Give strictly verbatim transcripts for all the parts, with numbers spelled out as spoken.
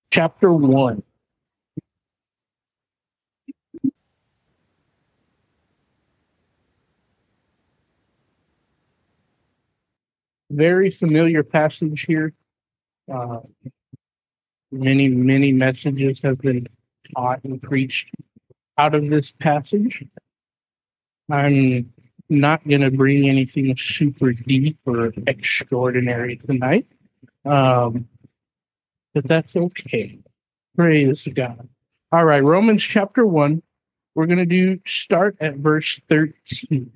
chapter one. Very familiar passage here. Uh, many, many messages have been taught and preached out of this passage. I'm not going to bring anything super deep or extraordinary tonight, um, but that's okay. Praise God. All right, Romans chapter one. We're going to do start at verse thirteen.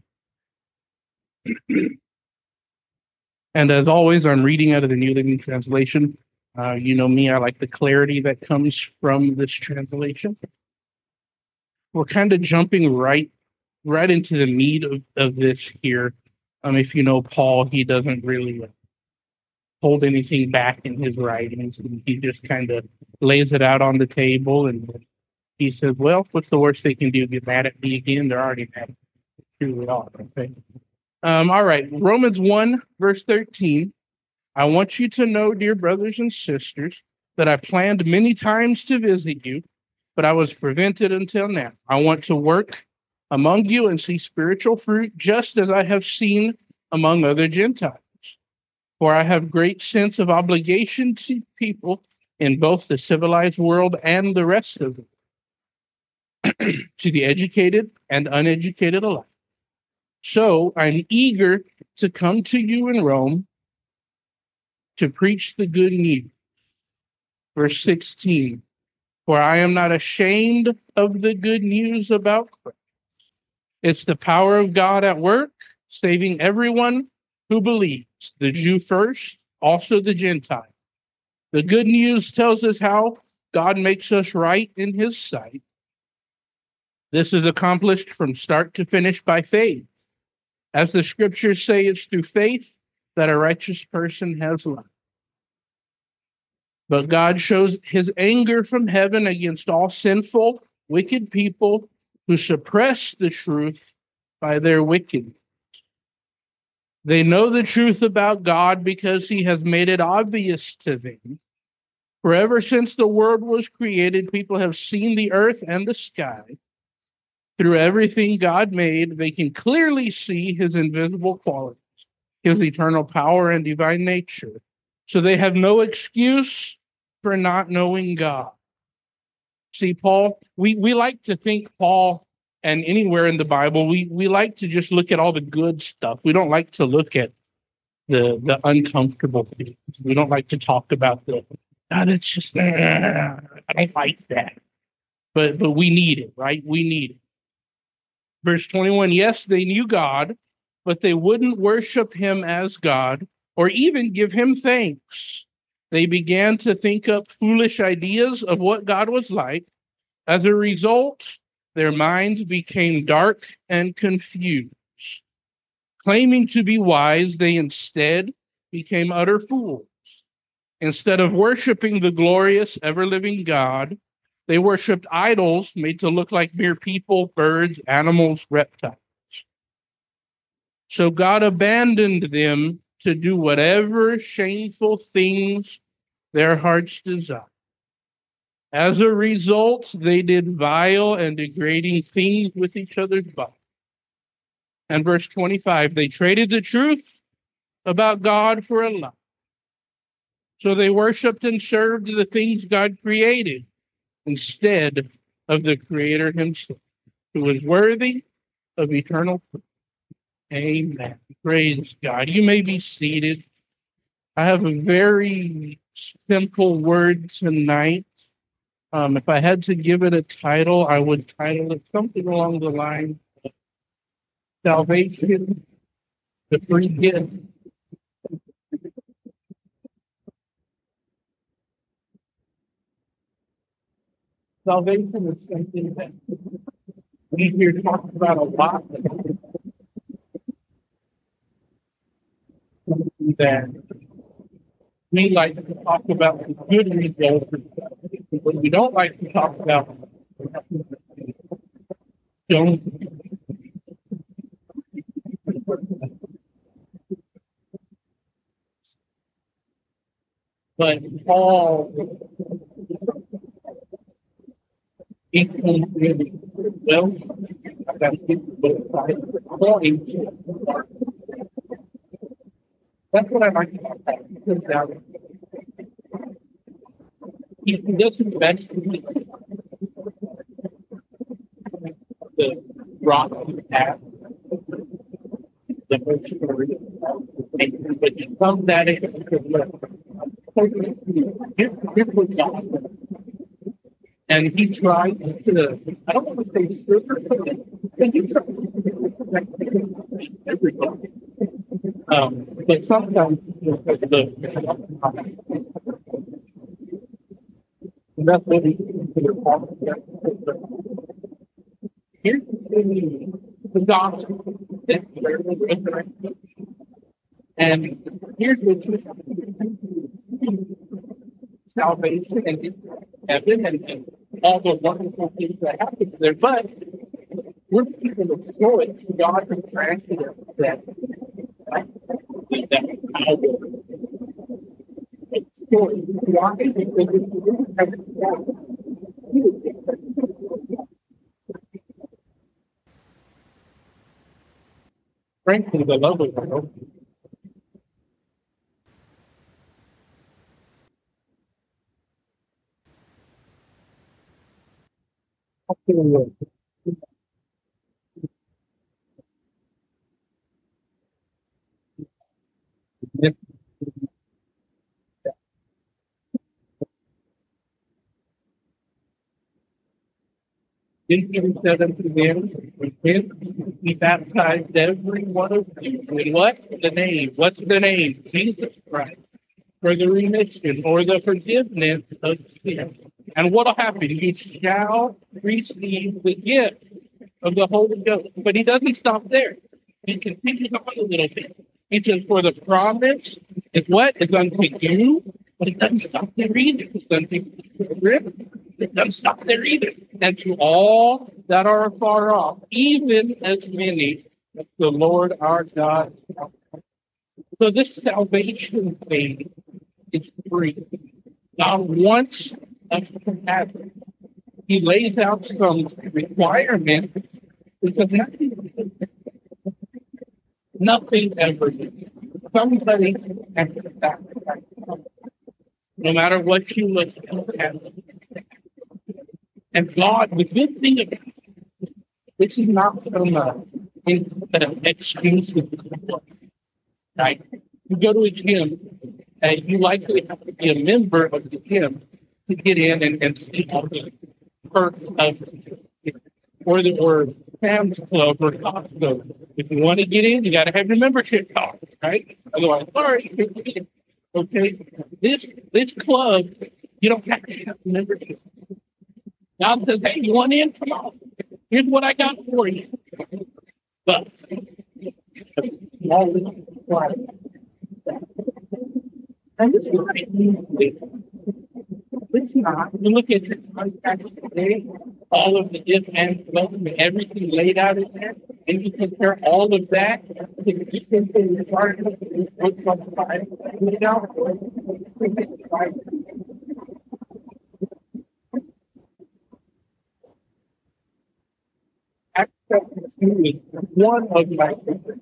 And as always, I'm reading out of the New Living Translation. Uh, you know me, I like the clarity that comes from this translation. We're kind of jumping right right into the meat of, of this here. Um, if you know Paul, he doesn't really hold anything back in his writings. He just kind of lays it out on the table, and he says, well, what's the worst they can do? Get mad at me again? They're already mad at me. Here we are, okay? Um, all right, Romans one, verse thirteen. I want you to know, dear brothers and sisters, that I planned many times to visit you, but I was prevented until now. I want to work among you and see spiritual fruit, just as I have seen among other Gentiles. For I have great sense of obligation to people in both the civilized world and the rest of it, to the educated and uneducated alike. So I'm eager to come to you in Rome to preach the good news. Verse sixteen, for I am not ashamed of the good news about Christ. It's the power of God at work, saving everyone who believes, the Jew first, also the Gentile. The good news tells us how God makes us right in his sight. This is accomplished from start to finish by faith. As the scriptures say, it's through faith that a righteous person has life. But God shows his anger from heaven against all sinful, wicked people who suppress the truth by their wickedness. They know the truth about God because he has made it obvious to them. For ever since the world was created, people have seen the earth and the sky. Through everything God made, they can clearly see his invisible qualities, his eternal power and divine nature. So they have no excuse for not knowing God. See, Paul, we, we like to think Paul, and anywhere in the Bible, we, we like to just look at all the good stuff. We don't like to look at the the uncomfortable things. We don't like to talk about the, God, it's just, uh, I don't like that. But but we need it, right? We need it. Verse twenty-one, yes, they knew God, but they wouldn't worship him as God or even give him thanks. They began to think up foolish ideas of what God was like. As a result, their minds became dark and confused. Claiming to be wise, they instead became utter fools. Instead of worshiping the glorious, ever-living God, they worshipped idols made to look like mere people, birds, animals, reptiles. So God abandoned them to do whatever shameful things their hearts desired. As a result, they did vile and degrading things with each other's bodies. And verse twenty-five, they traded the truth about God for a lie. So they worshiped and served the things God created instead of the Creator himself, who is worthy of eternal praise. Amen. Praise God. You may be seated. I have a very simple word tonight. Um, if I had to give it a title, I would title it something along the lines of Salvation, the Free Gift. Salvation is something that we hear talked about a lot, that we like to talk about the good results, but we don't like to talk about don't. But Paul equally really well. I've got to get both sides of the coin. That's what I like about that. Because now he doesn't eventually the rock of the path, the whole story, but he comes at it because look, here's, here's what God does. And he tries to, I don't want to say sugarcoat it, but he tries to protect everybody. Um, but sometimes you know, the, and that's what we consider here's the, the gospel. That's where the resurrection. And here's what you have to do. Salvation and heaven and, and all the wonderful things that happen there. But we're people of choice. God has granted us that, that power. Choice. Why? Because we have frankly, the love of God. Jesus said unto them, repent, he baptized every one of you. In what? The name. What's the name? Jesus Christ. For the remission or the forgiveness of sin. And what'll happen? You shall receive the gift of the Holy Ghost. But he doesn't stop there. He continues on a little bit. He says, for the promise is what? Is unto you. But it doesn't stop there either. It's unto you. It doesn't stop there either. And to all that are afar off, even as many as the Lord our God. So this salvation thing is free. God wants us to have it. He lays out some requirements because nothing, nothing ever is. Somebody has to sacrifice. No matter what you look at. And God, the good thing about it, this is not some uh, exclusive, right? You go to a gym, and you likely have to be a member of the gym to get in and, and see all the perks of it. Or the or Sam's Club or Costco. If you want to get in, you got to have your membership card, right? Otherwise, sorry. Okay, this this club, you don't have to have a membership. God says, hey, you want in? Come on. Here's what I got for you. But and this is not it's not. You look at your contract today, all of the if and flow, everything laid out in there, and you compare all of that to the different requirements is one of my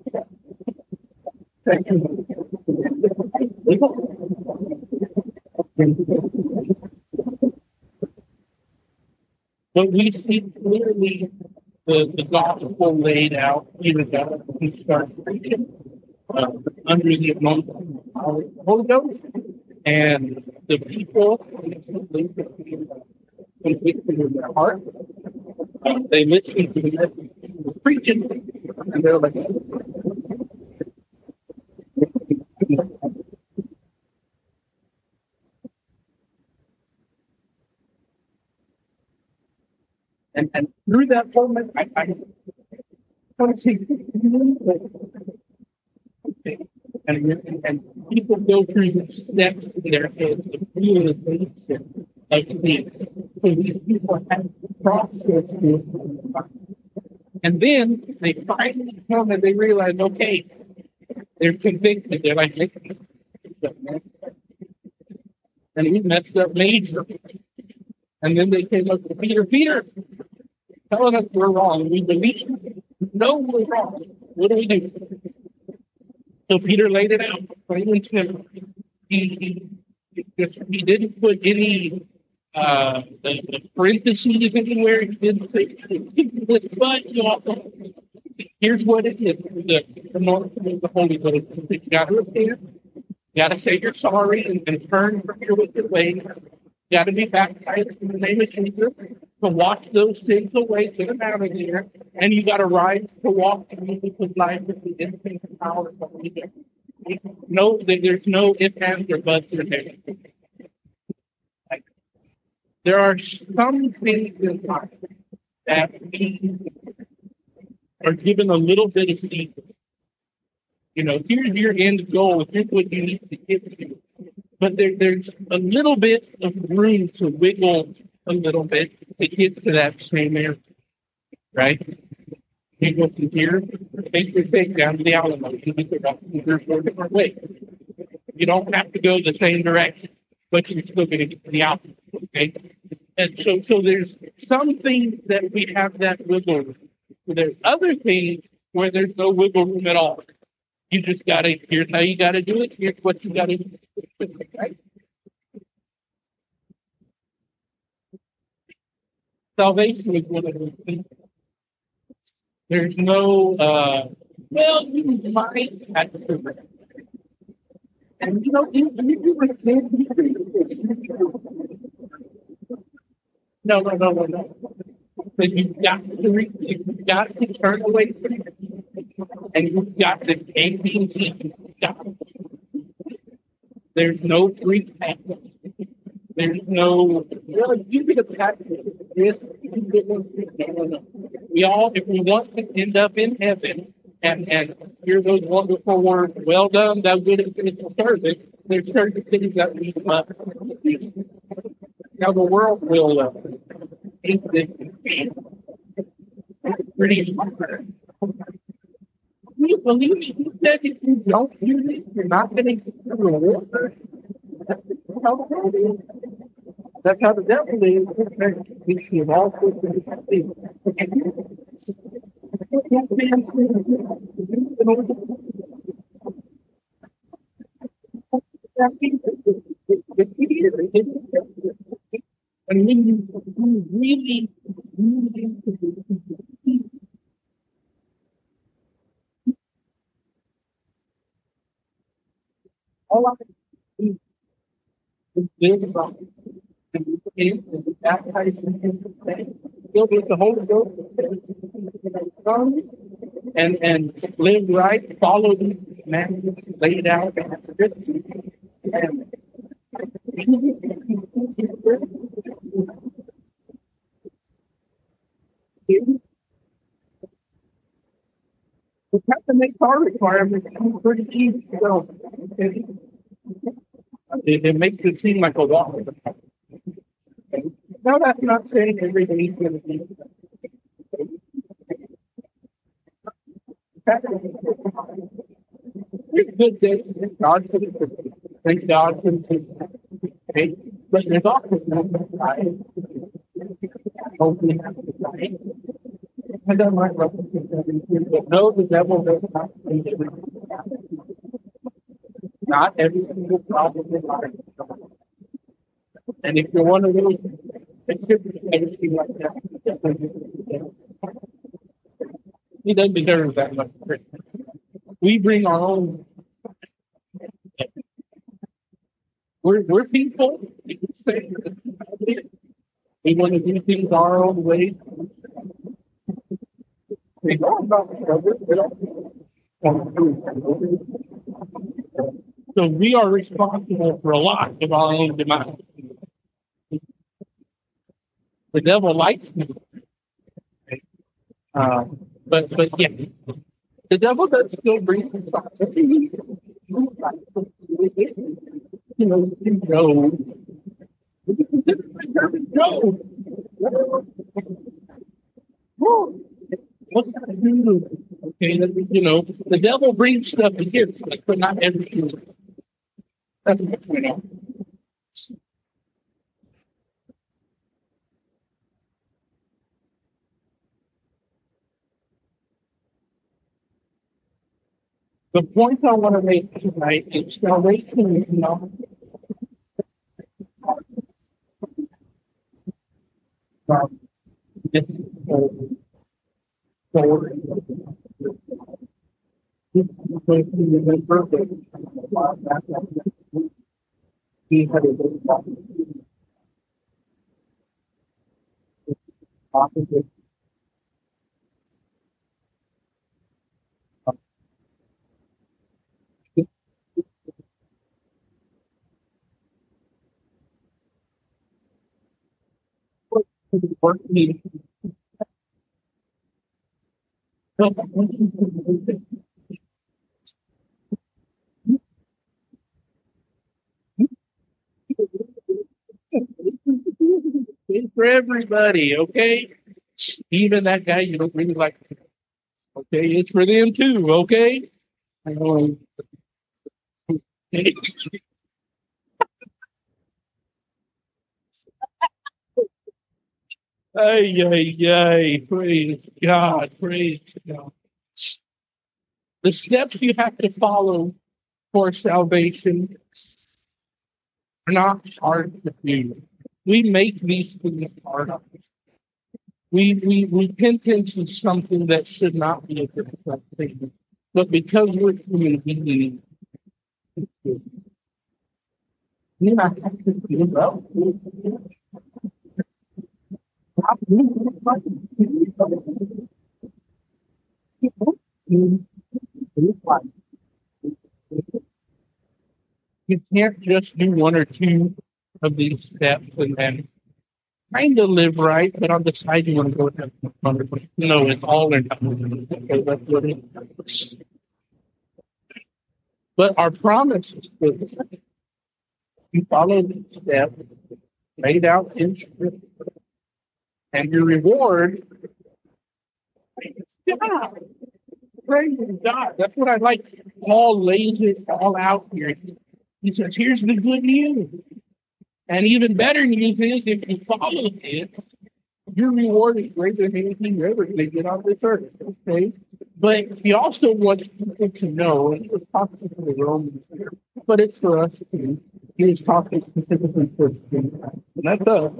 but we see clearly the, the gospel laid out even though we start preaching uh, under the anointing of the Holy Ghost, and the people convicted in their heart. Uh, they listen to the message he was preaching, and they're like, and, and through that moment, I, I want to say, okay. and, and, and people go through the steps in their heads of realization of things. So these people have to process this. And then they finally come and they realize, okay, they're convicted. They're like, and he messed up major. And then they came up to Peter, Peter, telling us we're wrong. We believe, know we're wrong. What do we do? So Peter laid it out plain and simple. He, he, he didn't put any uh, the, the parentheses anywhere. He didn't say this, but you also, here's what it is: the anointing of the Holy Ghost. You got to repent. You got to say you're sorry and, and turn from your wicked ways. You got to be baptized in the name of Jesus to wash those sins away, get them out of there, and you got to rise to walk in Jesus' life with the infinite power of the Holy Ghost. No, there's no ifs, ands, or buts or there. There are some things in life that we are given a little bit of freedom. You know, here's your end goal. Here's what you need to get to. But there, there's a little bit of room to wiggle a little bit to get to that same area, right? You go from here, take your thing down to the Alamo. You can go three or four different ways. You don't have to go the same direction, but you're still going to get to the Alamo, okay? And so, so there's some things that we have that wiggle room. There's other things where there's no wiggle room at all. You just got to, here's how you got to do it. Here's what you got to do. Right? Salvation is one of those things. There's no, uh, well, you might have to. And you know, you, you repent. No, no, no, no, no. But you've got to, re- you've got to turn away from it. And you've got to take things in. There's no free pass. There's no, well, you get a pass. Yes, you get one. No, no. We all, if we want to end up in heaven and, and hear those wonderful words, well done, thou good and faithful servant, there's certain things that we must do. Now, the world will uh, think this is pretty smart. You believe me? He said if you don't do this, you're not going to get the reward. That's how the world is. That's how the devil is. He sees all sorts of things. And when you really, really all I can do is live about it. And we begin to be baptized in His name, filled with the Holy Ghost, and and live right, follow these commandments laid out in the scriptures. And we have to make our requirements pretty easy. So it, it makes it seem like a lot. No, that's not saying everybody's going to be. There's good days. Thank God for the Thank God for the okay? But there's also no time. Hopefully, have to die. I don't like references every year, but no, the devil does not think it. Not every single problem in life. And if you're one of those, it should be everything like that. He doesn't deserve that much Christmas. We bring our own. We're, we're people. We want to do things our own way. We know about each other. We don't. So we are responsible for a lot of our own demise. The devil likes me. Uh, but but yeah, the devil does still bring some stuff. You know, you know, Job. What's that do? Okay, you know, the devil brings stuff against us, but not everything. That's what's going on. The point I want to make tonight is salvation is not from this whole story. This is going to remember that he had a good opposite. Working. It's for everybody, okay? Even that guy you don't really like. Okay, it's for them too, okay? Um, ay, ay, ay, praise God, praise God. The steps you have to follow for salvation are not hard to do. We make these things hard. We, we repentance is something that should not be a difficult thing, but because we're human beings, we have to feel well. You can't just do one or two of these steps and then kind of live right, but on the side you want to go and have some fun. No, it's all or nothing. Okay, that's what it is. But our promise is that you follow the steps laid out in Scripture, and your reward is God. Praise God. That's what I like. Paul lays it all out here. He says, here's the good news. And even better news is if you follow it, your reward is greater than anything you're ever going to get on this earth. Okay? But he also wants people to know, and he was talking to the Romans here, but it's for us too. He was talking specifically to Christians. And that's us.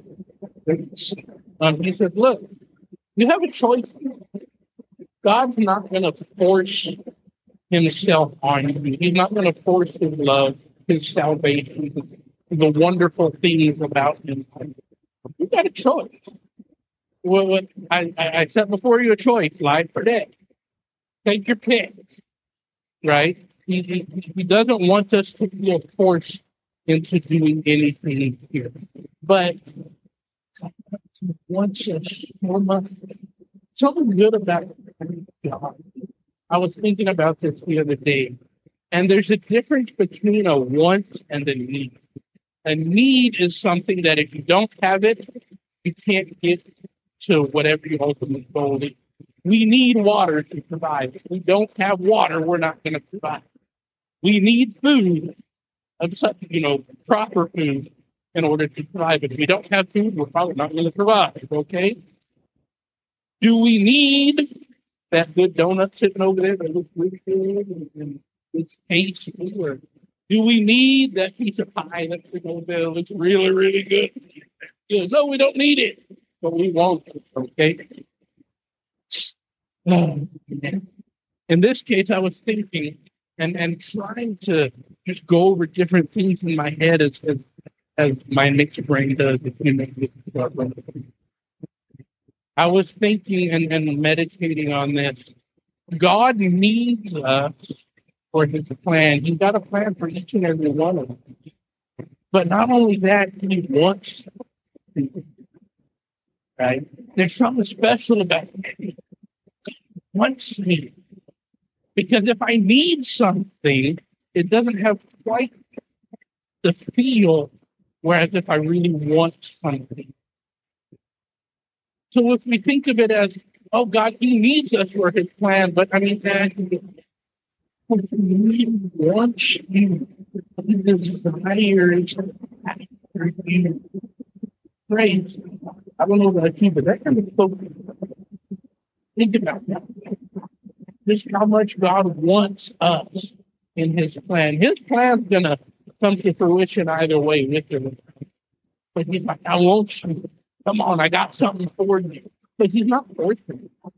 Um, he says, look, you have a choice. God's not going to force himself on you. He's not going to force his love, his salvation, the wonderful things about him. You got a choice. Well, what I, I, I set before you a choice, life or death. Take your pick, right? He, he, he doesn't want us to feel forced into doing anything here. But he wants us so much. Something good about God. I was thinking about this the other day, and there's a difference between a want and a need. A need is something that if you don't have it, you can't get to whatever your ultimate goal is. We need water to survive. If we don't have water, we're not going to survive. We need food, of such, you know, proper food in order to survive. If we don't have food, we're probably not going to survive, okay? Do we need that good donut sitting over there that looks really good and, and it's tasty? Or do we need that piece of pie that's sitting over there that looks really, really good? You know, no, we don't need it, but we want it, okay? In this case, I was thinking and, and trying to just go over different things in my head as as, as my mixed brain does. I was thinking and, and meditating on this. God needs us for his plan. He's got a plan for each and every one of us. But not only that, he wants to, right? There's something special about it. Wants me. Because if I need something, it doesn't have quite the feel, whereas if I really want something. So if we think of it as, oh, God, he needs us for his plan, but I mean, that he wants you, he desires for you. Praise. I don't know about you, but that kind of spoke. Think about that. just how much God wants us in his plan. His plan's going to come to fruition either way with him. But he's like, I want you. Come on, I got something for you. But he's not forcing you.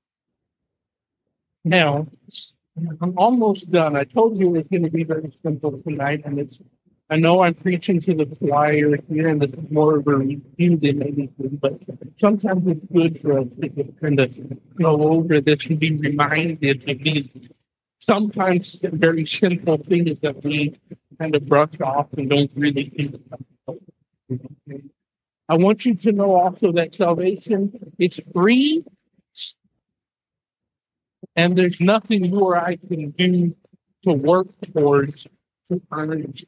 Now, I'm almost done. I told you it's going to be very simple tonight, and it's. I know I'm preaching to the choir here, and this is more of a review than anything, but sometimes it's good for us to just kind of go over this and be reminded of these sometimes very simple things that we kind of brush off and don't really think about. I want you to know also that salvation is free, and there's nothing you or I can do to work towards to earn it.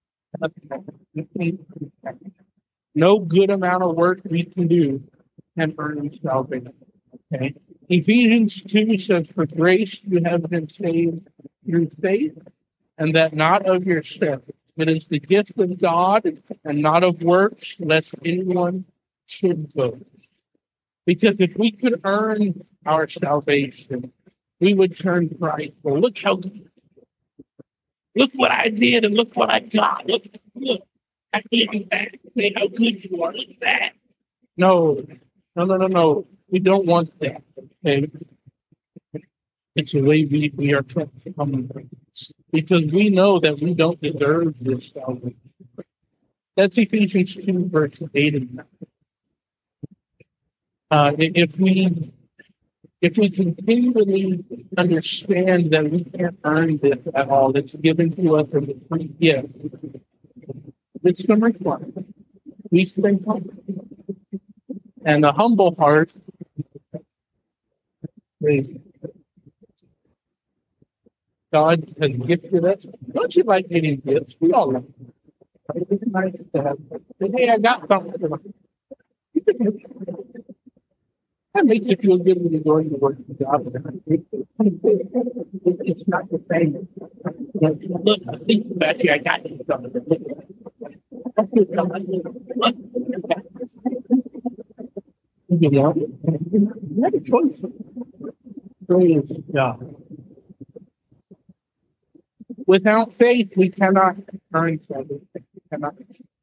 No good amount of work we can do can earn salvation. Okay. Ephesians two says, "For grace you have been saved through faith, and that not of yourself. It is the gift of God, and not of works, lest anyone should boast." Because if we could earn our salvation, we would turn prideful. Look how good. Look what I did, and look what I got. Look, look, I did that. Say how good you are. Look at that. No, no, no, no, no. We don't want that. Okay? It's the way we, we are kept from, because we know that we don't deserve this salvation. That's Ephesians two, verse eight and nine. Uh, if we If we continually understand that we can't earn this at all, it's given to us as a free gift, it's the requirement. We stay humble. And a humble heart is God has gifted us. Don't you like getting gifts? We all like them. It's nice to have. Hey, I got something. That makes you feel good when you're going to work the job. It's not the same. Look, I think about you, I got you something. You know, you have a choice. Praise God. Without faith, we cannot earn salvation. We cannot.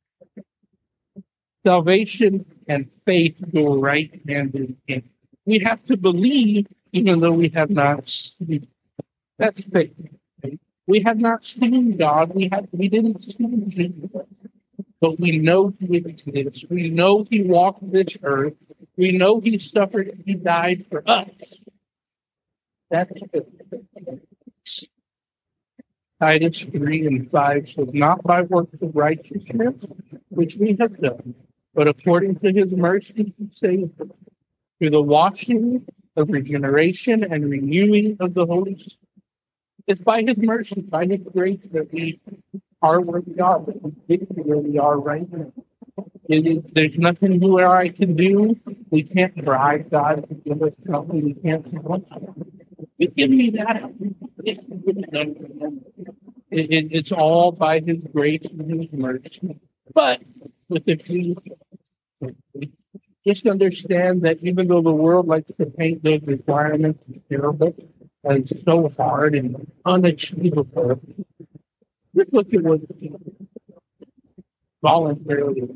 Salvation and faith go right hand in hand. We have to believe even though we have not seen. That's faith. We have not seen God. We have we didn't see Jesus. But we know he exists. We know he walked this earth. We know he suffered and he died for us. That's faith. Titus three and five says, "Not by works of righteousness, which we have done, but according to his mercy he saved us, through the washing of regeneration and renewing of the Holy Spirit." It's by his mercy, by his grace, that we are where we are, that we get to where we are right now. It is, there's nothing you or I can do. We can't bribe God to give us something. We can't say, "Give me that." It's, it, it, it's all by his grace and his mercy. But with the few, just understand that even though the world likes to paint those requirements as terrible and so hard and unachievable, just look at what voluntarily.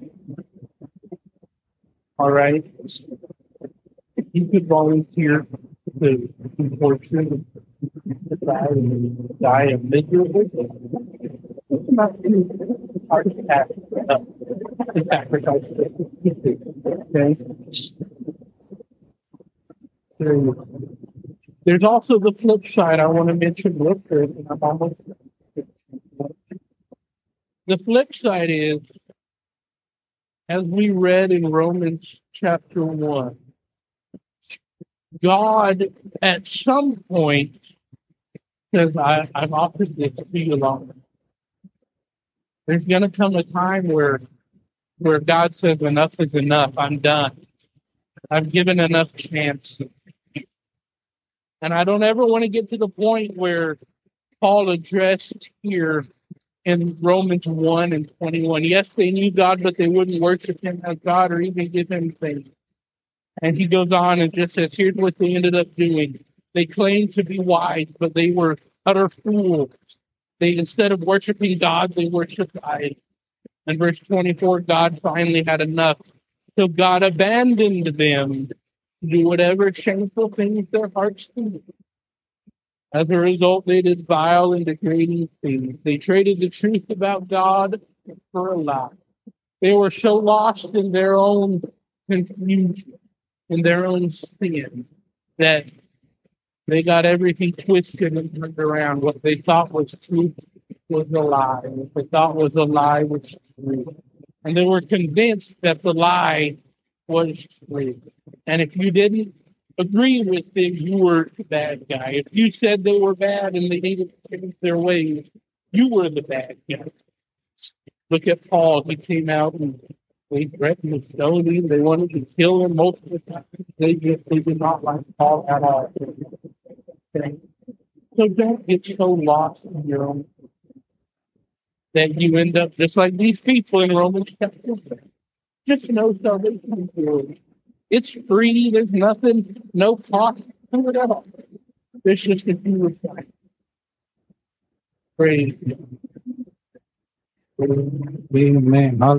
All right, if you could volunteer to unfortunately die and die a miserable, it's not any hard to act to sacrifice it. Okay. There's also the flip side I want to mention real quick, and I'm almost. The flip side is, as we read in Romans chapter one, God at some point says, I, I've offered this to you long. There's going to come a time where, where God says, enough is enough. I'm done. I've given enough chance. And I don't ever want to get to the point where Paul addressed here in Romans one and twenty-one. Yes, they knew God, but they wouldn't worship him as God or even give him thanks. And he goes on and just says, here's what they ended up doing. They claimed to be wise, but they were utter fools. They, instead of worshiping God, they worshiped idols. In verse twenty-four, God finally had enough. So God abandoned them to do whatever shameful things their hearts did. As a result, they did vile and degrading things. They traded the truth about God for a lie. They were so lost in their own confusion, in their own sin, that they got everything twisted and turned around. What they thought was truth was a lie. What they thought was a lie was true. And they were convinced that the lie was true. And if you didn't agree with them, you were the bad guy. If you said they were bad and they needed to change their ways, you were the bad guy. Look at Paul. He came out and they threatened to stone him. They wanted to kill him multiple times. They just they did not like Paul at all. Okay? So don't get so lost in your own that you end up just like these people in Romans chapter six. Just know salvation is yours. It's free. There's nothing, no cost to it at all. There's just a few requirements. Praise God. Amen.